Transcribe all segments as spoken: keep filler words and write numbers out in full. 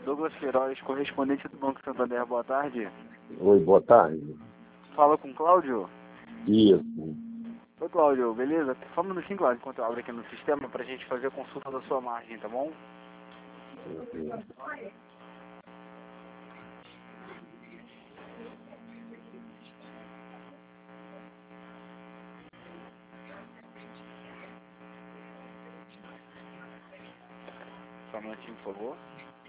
Douglas Queiroz, correspondente do Banco Santander, boa tarde. Oi, boa tarde. Fala com o Cláudio? Isso. Oi, Cláudio, beleza? Só um minutinho, Cláudio, enquanto eu abro aqui no sistema pra gente fazer a consulta da sua margem, tá bom? Só um minutinho, por favor.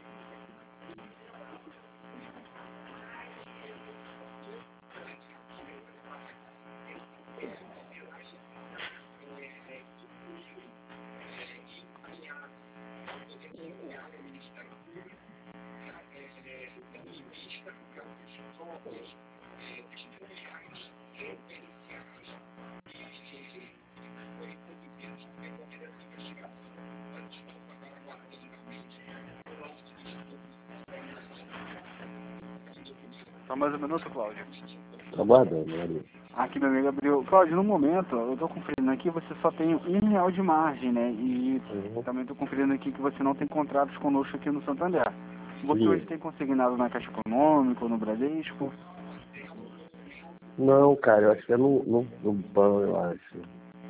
Só mais um minuto, Cláudio. Tô aguardando, Maria. Aqui, meu amigo abriu. Cláudio, no momento, eu tô conferindo aqui, você só tem um real de margem, né? E Uhum. também tô conferindo aqui que você não tem contratos conosco aqui no Santander. Você Sim. hoje tem consignado na Caixa Econômica ou no Bradesco? Não, cara, eu acho que é no, no, no banco, eu acho.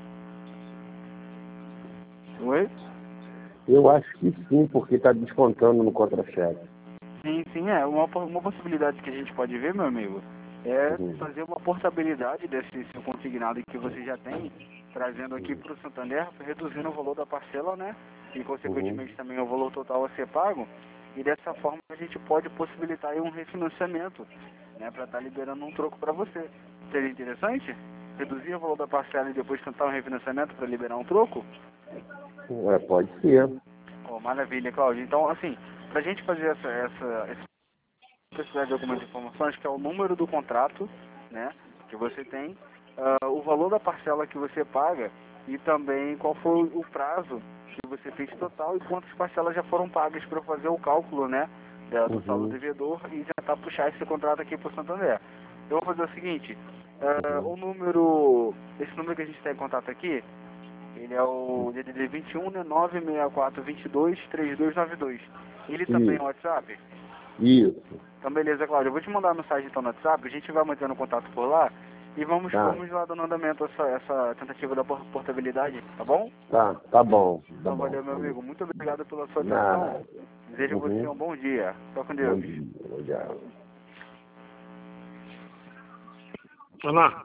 Oi? Eu acho que sim, porque tá descontando no contra-cheque. Sim, sim, é. Uma, uma possibilidade que a gente pode ver, meu amigo, é Uhum. fazer uma portabilidade desse seu consignado que você já tem, trazendo aqui para o Santander, reduzindo o valor da parcela, né? E, consequentemente, Uhum. também o valor total a ser pago. E dessa forma a gente pode possibilitar aí um refinanciamento, né? Para estar liberando um troco para você. Seria interessante? Reduzir o valor da parcela e depois tentar um refinanciamento para liberar um troco? É, pode ser. Oh, maravilha, Cláudio. Então, assim, para a gente fazer essa, essa, esse precisar de algumas informações, que é o número do contrato, né, que você tem, uh, o valor da parcela que você paga e também qual foi o prazo que você fez total e quantas parcelas já foram pagas para fazer o cálculo, né, da- do saldo Uhum. devedor e tentar puxar esse contrato aqui para o Santander. Eu vou fazer o seguinte, uh, Uhum. o número, esse número que a gente está em contato aqui, ele é o D D D vinte e um, né, nove seis quatro dois dois, três dois nove dois. Ele também é o Isso. WhatsApp? Isso. Então beleza, Cláudio, eu vou te mandar uma mensagem então no WhatsApp, a gente vai mantendo contato por lá e vamos, Tá. vamos lá dando andamento a essa, essa tentativa da por- portabilidade, tá bom? Tá, tá bom. Tá Então bom. valeu, meu amigo, muito obrigado pela sua atenção, Nada. desejo a você Uhum. um bom dia, só com Bom Deus. dia. Bom dia. Olá.